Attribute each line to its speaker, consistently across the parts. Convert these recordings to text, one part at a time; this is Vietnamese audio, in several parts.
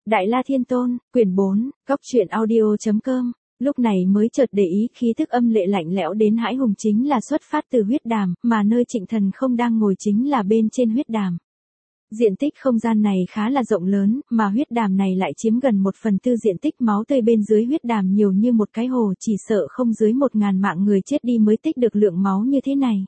Speaker 1: Đại La Thiên Tôn, quyển 4, góc truyện audio.com, lúc này mới chợt để ý khí thức âm lệ lạnh lẽo đến hãi hùng chính là xuất phát từ huyết đàm, mà nơi Trịnh Thần không đang ngồi chính là bên trên huyết đàm. Diện tích không gian này khá là rộng lớn, mà huyết đàm này lại chiếm gần 1/4 diện tích máu tươi bên dưới huyết đàm nhiều như một cái hồ, chỉ sợ không dưới 1000 mạng người chết đi mới tích được lượng máu như thế này.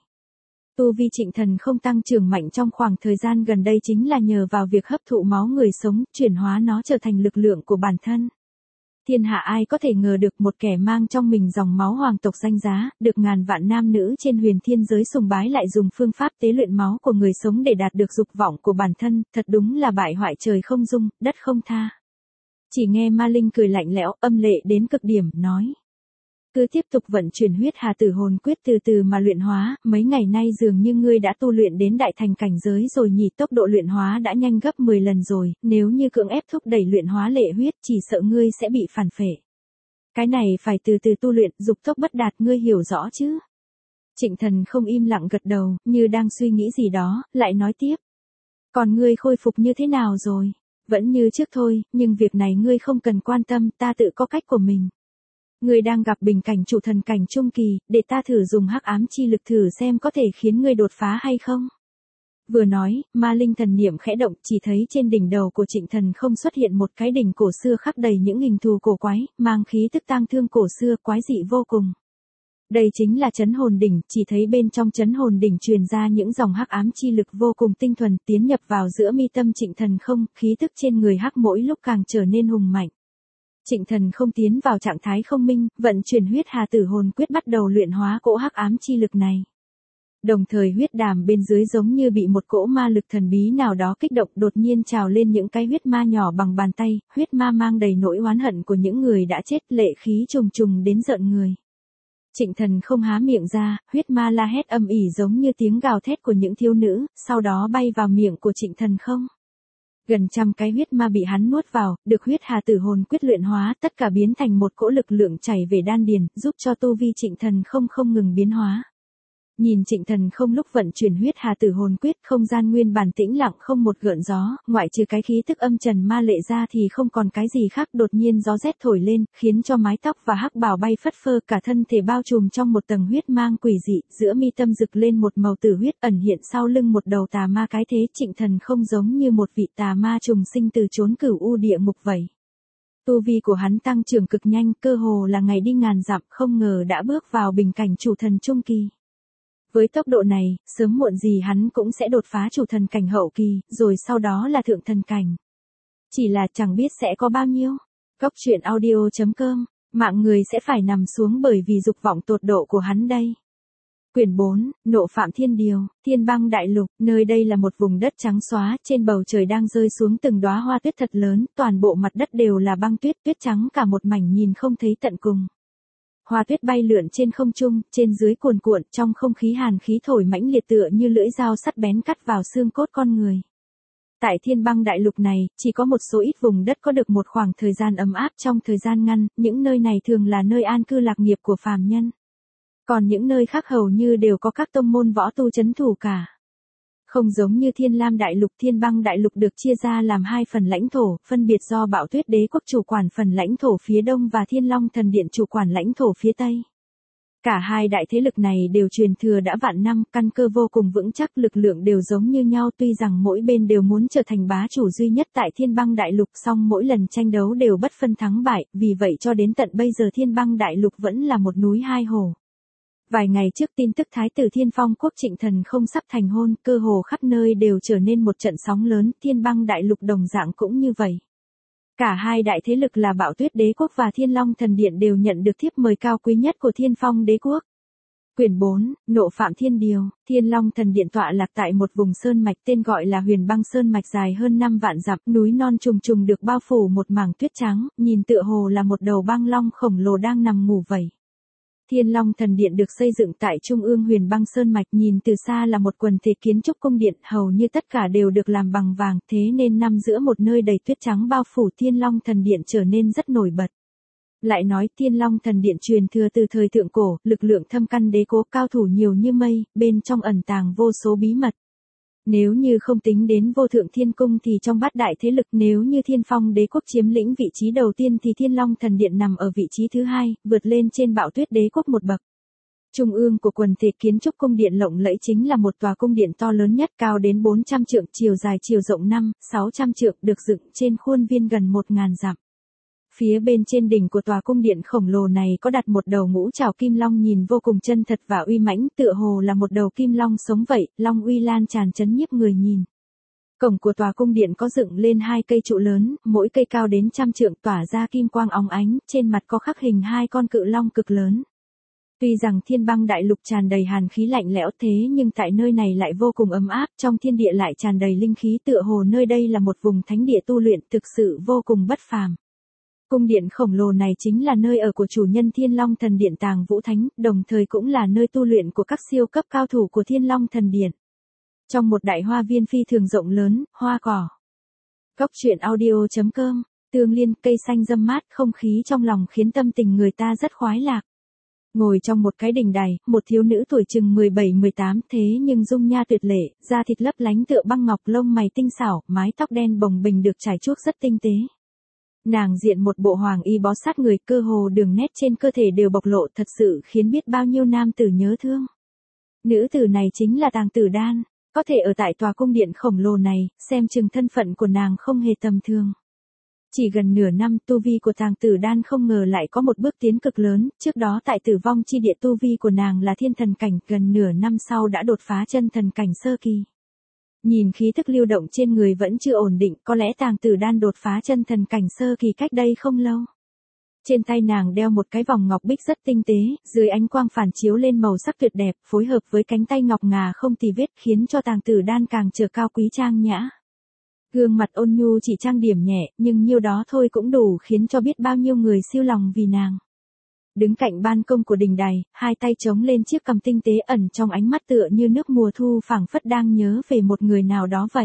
Speaker 1: Tu vi Trịnh Thần không tăng trưởng mạnh trong khoảng thời gian gần đây chính là nhờ vào việc hấp thụ máu người sống, chuyển hóa nó trở thành lực lượng của bản thân. Thiên hạ ai có thể ngờ được một kẻ mang trong mình dòng máu hoàng tộc danh giá, được ngàn vạn nam nữ trên huyền thiên giới sùng bái lại dùng phương pháp tế luyện máu của người sống để đạt được dục vọng của bản thân, thật đúng là bại hoại trời không dung, đất không tha. Chỉ nghe Ma Linh cười lạnh lẽo, âm lệ đến cực điểm, nói. Cứ tiếp tục vận chuyển huyết hà tử hồn quyết từ từ mà luyện hóa, mấy ngày nay dường như ngươi đã tu luyện đến đại thành cảnh giới rồi nhỉ, tốc độ luyện hóa đã nhanh gấp 10 lần rồi, nếu như cưỡng ép thúc đẩy luyện hóa lệ huyết chỉ sợ ngươi sẽ bị phản phệ. Cái này phải từ từ tu luyện, dục tốc bất đạt, ngươi hiểu rõ chứ? Trịnh Thần không im lặng gật đầu, như đang suy nghĩ gì đó, lại nói tiếp. Còn ngươi khôi phục như thế nào rồi? Vẫn như trước thôi, nhưng việc này ngươi không cần quan tâm, ta tự có cách của mình. Ngươi đang gặp bình cảnh chủ thần cảnh trung kỳ, để ta thử dùng hắc ám chi lực thử xem có thể khiến ngươi đột phá hay không. Vừa nói, Ma Linh thần niệm khẽ động, chỉ thấy trên đỉnh đầu của Trịnh Thần không xuất hiện một cái đỉnh cổ xưa khắc đầy những hình thù cổ quái, mang khí tức tang thương cổ xưa, quái dị vô cùng. Đây chính là Chấn Hồn Đỉnh, chỉ thấy bên trong Chấn Hồn Đỉnh truyền ra những dòng hắc ám chi lực vô cùng tinh thuần, tiến nhập vào giữa mi tâm Trịnh Thần không, khí tức trên người hắc mỗi lúc càng trở nên hùng mạnh. Trịnh Thần không tiến vào trạng thái không minh, vận chuyển huyết hà tử hồn quyết bắt đầu luyện hóa cỗ hắc ám chi lực này. Đồng thời huyết đàm bên dưới giống như bị một cỗ ma lực thần bí nào đó kích động, đột nhiên trào lên những cái huyết ma nhỏ bằng bàn tay, huyết ma mang đầy nỗi oán hận của những người đã chết, lệ khí trùng trùng đến rợn người. Trịnh Thần không há miệng ra, huyết ma la hét âm ỉ giống như tiếng gào thét của những thiếu nữ, sau đó bay vào miệng của Trịnh Thần không. Gần trăm cái huyết ma bị hắn nuốt vào, được huyết hà tử hồn quyết luyện hóa, tất cả biến thành một cỗ lực lượng chảy về đan điền, giúp cho tu vi Trịnh Thần không ngừng biến hóa. Nhìn Trịnh Thần không lúc vận chuyển huyết hà tử hồn quyết, không gian nguyên bản tĩnh lặng không một gợn gió, ngoại trừ cái khí tức âm trần ma lệ ra thì không còn cái gì khác, đột nhiên gió rét thổi lên, khiến cho mái tóc và hắc bào bay phất phơ, cả thân thể bao trùm trong một tầng huyết mang quỷ dị, giữa mi tâm rực lên một màu tử huyết, ẩn hiện sau lưng một đầu tà ma cái thế. Trịnh Thần không giống như một vị tà ma trùng sinh từ chốn cửu u địa ngục vậy. Tu vi của hắn tăng trưởng cực nhanh, cơ hồ là ngày đi ngàn dặm, không ngờ đã bước vào bình cảnh chủ thần trung kỳ. Với tốc độ này, sớm muộn gì hắn cũng sẽ đột phá chủ thần cảnh hậu kỳ, rồi sau đó là thượng thần cảnh. Chỉ là chẳng biết sẽ có bao nhiêu. Góc truyện audio.com, mạng người sẽ phải nằm xuống bởi vì dục vọng tột độ của hắn đây. Quyển 4, Nộ Phạm Thiên Điều, Thiên Băng Đại Lục, nơi đây là một vùng đất trắng xóa, trên bầu trời đang rơi xuống từng đóa hoa tuyết thật lớn, toàn bộ mặt đất đều là băng tuyết, tuyết trắng cả một mảnh nhìn không thấy tận cùng. Hoa tuyết bay lượn trên không trung, trên dưới cuồn cuộn, trong không khí hàn khí thổi mãnh liệt tựa như lưỡi dao sắc bén cắt vào xương cốt con người. Tại Thiên Băng Đại Lục này, chỉ có một số ít vùng đất có được một khoảng thời gian ấm áp trong thời gian ngắn, những nơi này thường là nơi an cư lạc nghiệp của phàm nhân. Còn những nơi khác hầu như đều có các tông môn võ tu trấn thủ cả. Không giống như Thiên Lam Đại Lục, Thiên Băng Đại Lục được chia ra làm hai phần lãnh thổ, phân biệt do Bạo Tuyết Đế quốc chủ quản phần lãnh thổ phía đông và Thiên Long Thần Điện chủ quản lãnh thổ phía tây. Cả hai đại thế lực này đều truyền thừa đã vạn năm, căn cơ vô cùng vững chắc, lực lượng đều giống như nhau, tuy rằng mỗi bên đều muốn trở thành bá chủ duy nhất tại Thiên Băng Đại Lục, song mỗi lần tranh đấu đều bất phân thắng bại, vì vậy cho đến tận bây giờ Thiên Băng Đại Lục vẫn là một núi hai hồ. Vài ngày trước tin tức Thái tử Thiên Phong quốc Trịnh Thần không sắp thành hôn, cơ hồ khắp nơi đều trở nên một trận sóng lớn, Thiên Băng Đại Lục đồng dạng cũng như vậy. Cả hai đại thế lực là Bạo Tuyết Đế quốc và Thiên Long Thần Điện đều nhận được thiếp mời cao quý nhất của Thiên Phong Đế quốc. Quyển 4, Nộ Phạm Thiên Điều, Thiên Long Thần Điện tọa lạc tại một vùng sơn mạch tên gọi là Huyền Băng Sơn mạch dài hơn 5 vạn dặm, núi non trùng trùng được bao phủ một mảng tuyết trắng, nhìn tựa hồ là một đầu băng long khổng lồ đang nằm ngủ vậy. Thiên Long Thần Điện được xây dựng tại trung ương Huyền Băng Sơn mạch, nhìn từ xa là một quần thể kiến trúc cung điện, hầu như tất cả đều được làm bằng vàng, thế nên nằm giữa một nơi đầy tuyết trắng bao phủ, Thiên Long Thần Điện trở nên rất nổi bật. Lại nói Thiên Long Thần Điện truyền thừa từ thời thượng cổ, lực lượng thâm căn đế cố, cao thủ nhiều như mây, bên trong ẩn tàng vô số bí mật. Nếu như không tính đến vô thượng thiên cung thì trong bát đại thế lực, nếu như Thiên Phong đế quốc chiếm lĩnh vị trí đầu tiên thì Thiên Long thần điện nằm ở vị trí thứ hai, vượt lên trên Bạo Tuyết đế quốc một bậc. Trung ương của quần thể kiến trúc cung điện lộng lẫy chính là một tòa cung điện to lớn nhất, cao đến 400 trượng, chiều dài chiều rộng 500-600 trượng, được dựng trên khuôn viên gần 1000 dặm. Phía bên trên đỉnh của tòa cung điện khổng lồ này có đặt một đầu ngũ trảo kim long nhìn vô cùng chân thật và uy mãnh, tựa hồ là một đầu kim long sống vậy, long uy lan tràn chấn nhiếp người nhìn. Cổng của tòa cung điện có dựng lên 2 cây trụ lớn, mỗi cây cao đến 100 trượng, tỏa ra kim quang óng ánh, trên mặt có khắc hình 2 con cự long cực lớn. Tuy rằng Thiên Băng đại lục tràn đầy hàn khí lạnh lẽo thế nhưng tại nơi này lại vô cùng ấm áp, trong thiên địa lại tràn đầy linh khí, tựa hồ nơi đây là một vùng thánh địa tu luyện, thực sự vô cùng bất phàm. Cung điện khổng lồ này chính là nơi ở của chủ nhân Thiên Long thần điện Tàng Vũ Thánh, đồng thời cũng là nơi tu luyện của các siêu cấp cao thủ của Thiên Long thần điện. Trong một đại hoa viên phi thường rộng lớn, hoa cỏ. Cốc truyện audio.com, tương liên, cây xanh râm mát, không khí trong lòng khiến tâm tình người ta rất khoái lạc. Ngồi trong một cái đình đài, một thiếu nữ tuổi chừng 17-18 thế nhưng dung nha tuyệt lệ, da thịt lấp lánh tựa băng ngọc, lông mày tinh xảo, mái tóc đen bồng bềnh được trải chuốt rất tinh tế. Nàng diện một bộ hoàng y bó sát người, cơ hồ đường nét trên cơ thể đều bộc lộ, thật sự khiến biết bao nhiêu nam tử nhớ thương. Nữ tử này chính là Tàng Tử Đan, có thể ở tại tòa cung điện khổng lồ này, xem chừng thân phận của nàng không hề tầm thường. Chỉ gần nửa năm, tu vi của Tàng Tử Đan không ngờ lại có một bước tiến cực lớn, trước đó tại Tử Vong chi địa tu vi của nàng là thiên thần cảnh, gần nửa năm sau đã đột phá chân thần cảnh sơ kỳ. Nhìn khí thức lưu động trên người vẫn chưa ổn định, có lẽ Tàng Tử Đan đột phá chân thần cảnh sơ kỳ cách đây không lâu. Trên tay nàng đeo một cái vòng ngọc bích rất tinh tế, dưới ánh quang phản chiếu lên màu sắc tuyệt đẹp, phối hợp với cánh tay ngọc ngà không tì vết khiến cho Tàng Tử Đan càng trở cao quý trang nhã. Gương mặt ôn nhu chỉ trang điểm nhẹ, nhưng nhiêu đó thôi cũng đủ khiến cho biết bao nhiêu người siêu lòng vì nàng. Đứng cạnh ban công của đình đài, hai tay chống lên chiếc cằm tinh tế, ẩn trong ánh mắt tựa như nước mùa thu, phảng phất đang nhớ về một người nào đó vậy.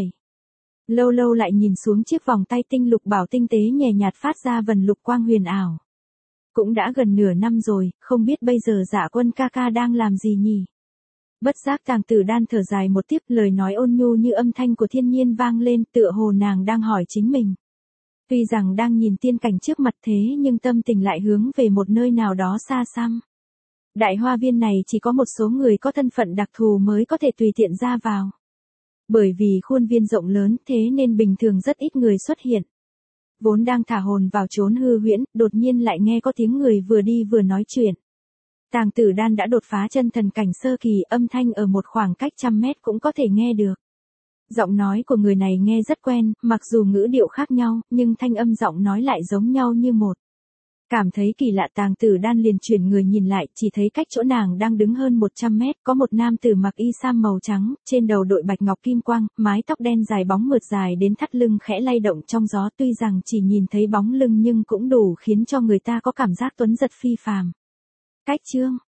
Speaker 1: Lâu lâu lại nhìn xuống chiếc vòng tay tinh lục bảo tinh tế nhẹ nhạt phát ra vần lục quang huyền ảo. Cũng đã gần nửa năm rồi, không biết bây giờ Dạ Quân ca ca đang làm gì nhỉ? Bất giác Tàng Tử Đan thở dài một tiếp, lời nói ôn nhu như âm thanh của thiên nhiên vang lên, tựa hồ nàng đang hỏi chính mình. Tuy rằng đang nhìn tiên cảnh trước mặt thế nhưng tâm tình lại hướng về một nơi nào đó xa xăm. Đại hoa viên này chỉ có một số người có thân phận đặc thù mới có thể tùy tiện ra vào. Bởi vì khuôn viên rộng lớn thế nên bình thường rất ít người xuất hiện. Vốn đang thả hồn vào chốn hư huyễn, đột nhiên lại nghe có tiếng người vừa đi vừa nói chuyện. Tàng Tử Đan đã đột phá chân thần cảnh sơ kỳ, âm thanh ở một khoảng cách 100 mét cũng có thể nghe được. Giọng nói của người này nghe rất quen, mặc dù ngữ điệu khác nhau, nhưng thanh âm giọng nói lại giống nhau như một. Cảm thấy kỳ lạ, Tàng Tử Đan liền chuyển người nhìn lại, chỉ thấy cách chỗ nàng đang đứng hơn 100 mét, có một nam tử mặc y sam màu trắng, trên đầu đội bạch ngọc kim quang, mái tóc đen dài bóng mượt dài đến thắt lưng khẽ lay động trong gió, tuy rằng chỉ nhìn thấy bóng lưng nhưng cũng đủ khiến cho người ta có cảm giác tuấn giật phi phàm. Cách chương